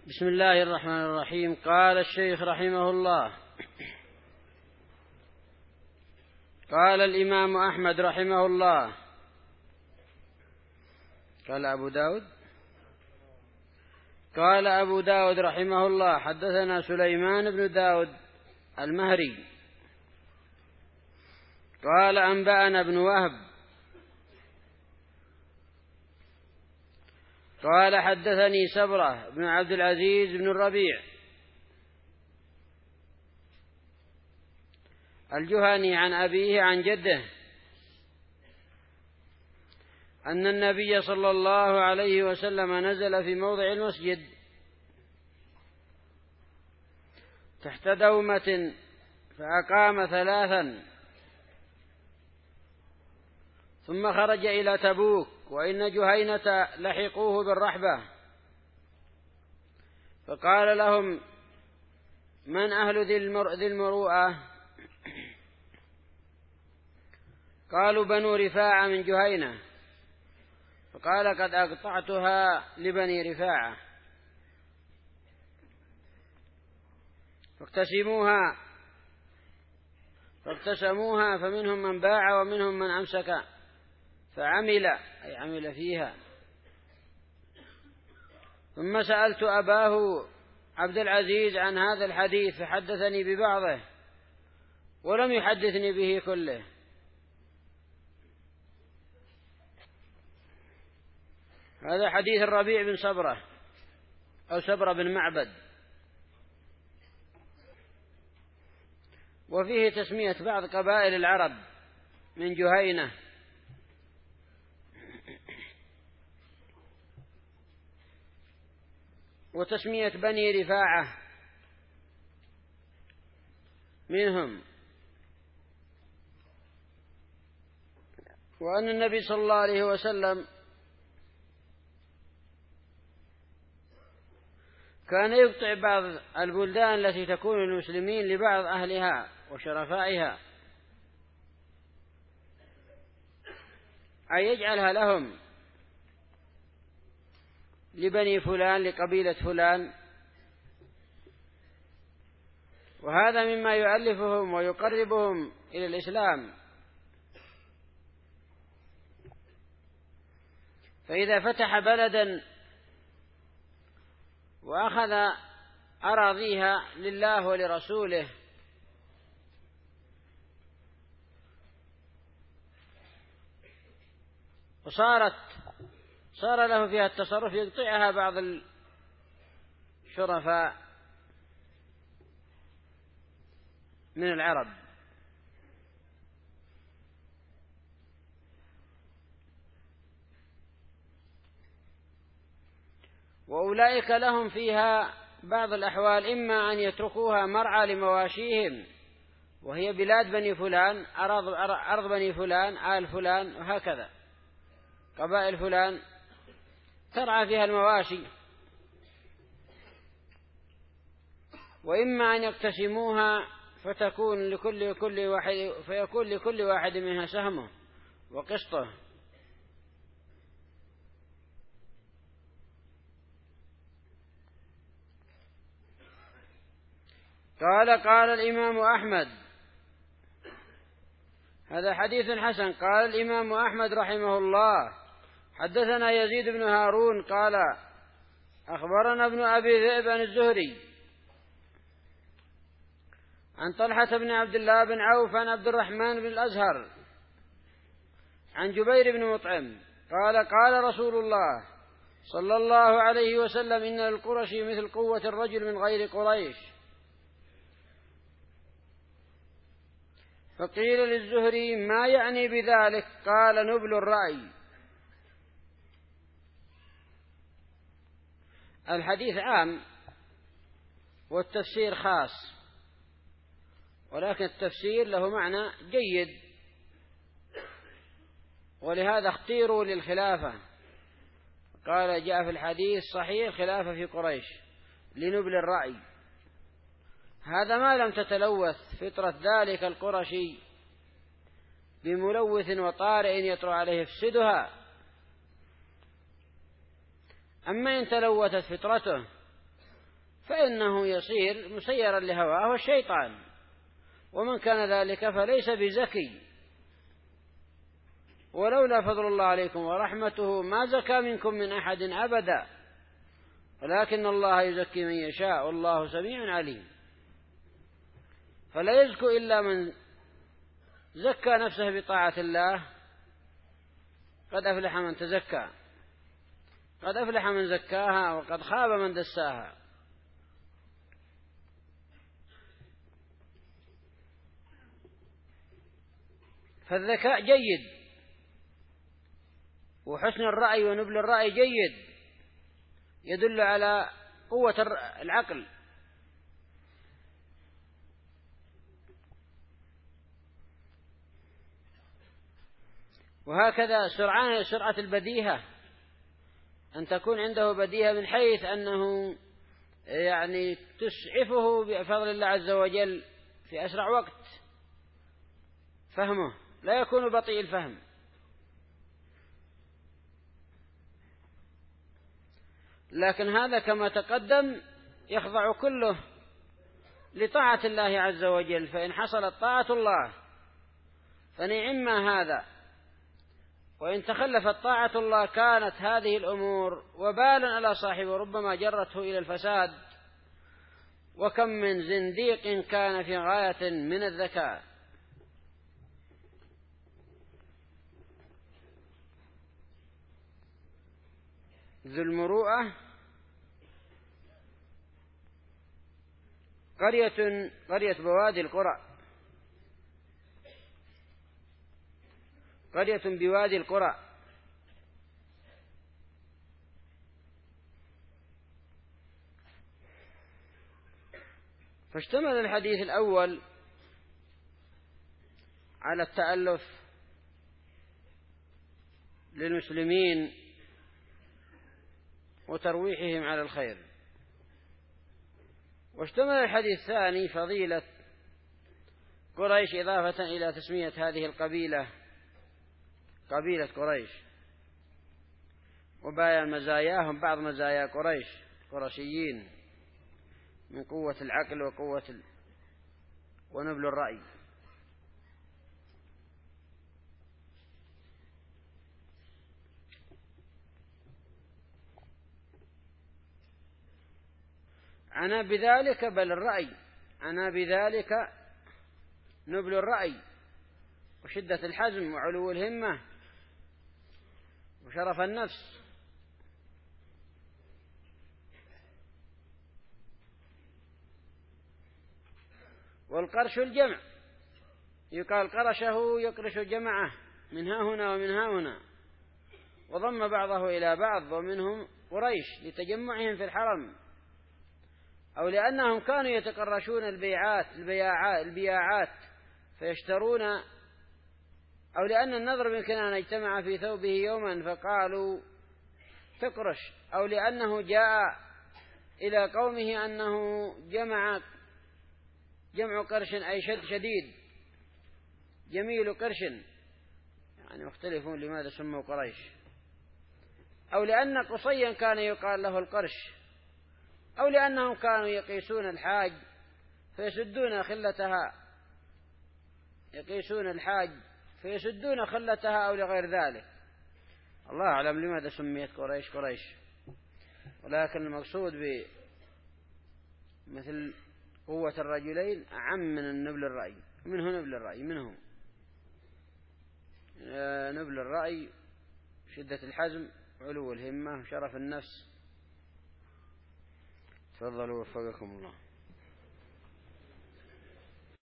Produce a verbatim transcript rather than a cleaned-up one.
بسم الله الرحمن الرحيم. قال الشيخ رحمه الله: قال الإمام أحمد رحمه الله، قال أبو داود قال أبو داود رحمه الله: حدثنا سليمان بن داود المهري قال أنبأنا ابن وهب قال حدثني سبرة بن عبد العزيز بن الربيع الجهني عن أبيه عن جده أن النبي صلى الله عليه وسلم نزل في موضع المسجد تحت دومة فأقام ثلاثا ثم خرج إلى تبوك، وإن جهينة لحقوه بالرحبة، فقال لهم: من أهل ذي المروءة؟ قالوا: بنو رفاعة من جهينة. فقال: قد أقطعتها لبني رفاعة فاقتسموها فاقتسموها فمنهم من باع ومنهم من أمسك فعمل أي عمل فيها. ثم سألت أباه عبد العزيز عن هذا الحديث فحدثني ببعضه ولم يحدثني به كله. هذا حديث الربيع بن صبرة أو سبرة بن معبد، وفيه تسمية بعض قبائل العرب من جهينة، وتسمية بني رفاعة منهم، وأن النبي صلى الله عليه وسلم كان يقطع بعض البلدان التي تكون المسلمين لبعض أهلها وشرفائها، أي يجعلها لهم، لبني فلان لقبيلة فلان، وهذا مما يؤلفهم ويقربهم إلى الإسلام. فإذا فتح بلدا وأخذ أراضيها لله ولرسوله وصارت صار له فيها التصرف، يقطعها بعض الشرفاء من العرب، وأولئك لهم فيها بعض الأحوال، إما أن يتركوها مرعى لمواشيهم وهي بلاد بني فلان، أرض بني فلان، آل فلان، وهكذا قبائل فلان ترعى فيها المواشي، وإما أن يقتسموها فتكون لكل كل واحد فيكون لكل واحد منها سهمه وقسطه. قال قال الإمام أحمد: هذا حديث حسن. قال الإمام أحمد رحمه الله: حدثنا يزيد بن هارون قال أخبرنا ابن أبي ذئب عن الزهري عن طلحة بن عبد الله بن عوف عن عبد الرحمن بن الأزهر عن جبير بن مطعم قال: قال رسول الله صلى الله عليه وسلم: إن القرشي مثل قوة الرجل من غير قريش. فقيل للزهري: ما يعني بذلك؟ قال: نبل الرأي. الحديث عام والتفسير خاص، ولكن التفسير له معنى جيد، ولهذا اختيروا للخلافة. قال جاء في الحديث صحيح خلافة في قريش لنبل الرأي، هذا ما لم تتلوث فطرة ذلك القرشي بملوث وطارئ يطرأ عليه يفسدها. أما إن تلوثت فطرته فإنه يصير مسيرا لهواه والشيطان، ومن كان ذلك فليس بزكي. ولولا فضل الله عليكم ورحمته ما زكى منكم من أحد أبدا، ولكن الله يزكي من يشاء والله سميع عليم. فلا يزكو إلا من زكى نفسه بطاعة الله. قد أفلح من تزكى، قد أفلح من زكاها وقد خاب من دساها. فالذكاء جيد، وحسن الرأي ونبل الرأي جيد، يدل على قوة العقل. وهكذا سرعان سرعة البديهة، أن تكون عنده بديهة من حيث أنه يعني تسعفه بفضل الله عز وجل في أسرع وقت فهمه، لا يكون بطيء الفهم. لكن هذا كما تقدم يخضع كله لطاعة الله عز وجل، فإن حصلت طاعة الله فنعم هذا، وإن تخلفت طاعة الله كانت هذه الأمور وبالا على صاحبه، ربما جرته إلى الفساد. وكم من زنديق كان في غاية من الذكاء. ذو المروءة قرية قرية بوادي القرى، قرية بوادي القرى. فاشتمل الحديث الأول على التألف للمسلمين وترويحهم على الخير، واشتمل الحديث الثاني فضيلة قريش إضافة إلى تسمية هذه القبيلة قبيلة قريش، وبيان مزاياهم بعض مزايا قريش قرشيين من قوة العقل وقوة ال... ونبل الرأي. أنا بذلك بل الرأي، أنا بذلك نبل الرأي وشدة الحزم وعلو الهمة وشرف النفس. والقرش الجمع، يقال قرشه يقرش جمعه من ها هنا ومن ها هنا، وضم بعضه إلى بعض، ومنهم قريش لتجمعهم في الحرم، أو لأنهم كانوا يتقرشون البيعات البياعات, البياعات فيشترون، أو لأن النضر بن كنانة اجتمع في ثوبه يوما فقالوا تقرش، أو لأنه جاء إلى قومه أنه جمع جمع قرش أي شد شديد جميل قرش، يعني مختلفون لماذا سموا قريش، أو لأن قصيا كان يقال له القرش، أو لأنهم كانوا يقيسون الحاج فيسدون خلتها يقيسون الحاج فيسدون خلتها أو لغير ذلك. الله أعلم لماذا سميت قريش قريش، ولكن المقصود بمثل قوة الرجلين أعم من النبل الرأي، منه نبل الرأي، منهم نبل الرأي شدة الحزم علو الهمة وشرف النفس. تفضلوا وفقكم الله.